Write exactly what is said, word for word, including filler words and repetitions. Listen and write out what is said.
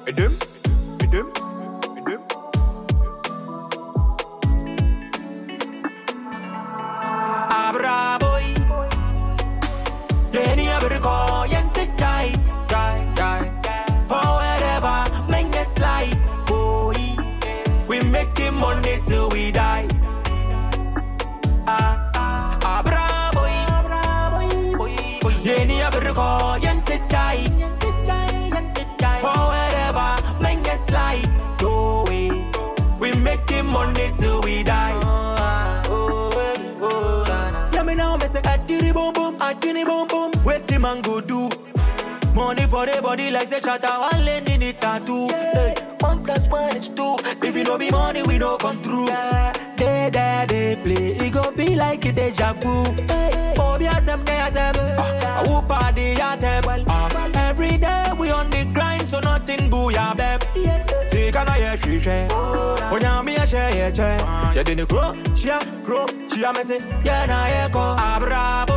Edem, edem, edem. Abra boy, Denny Aberco, yente jai, jai, jai. For wherever, make a slide, boy. We making money till we die. Ah, ah, abra boy, Denny Aberco, yente jai. For wherever, make a slide, go away. We making money till we die. Now me say adiri boom boom, adiri boom boom. Wait till man go do. Money for the body like the chatter, one lane in it tattoo. Hey, one plus one is two. If you don't be money, we don't come through. They there they play, it go be like a deja vu. Hey, phobia sem kaya sem, ah, who party ya them. Ah, every day we on the grind, so nothing booyah beb. See can I hear she say, oh yeah me a share yeah che. You didn't grow, chia grow, chia me say, yeah na echo. Abra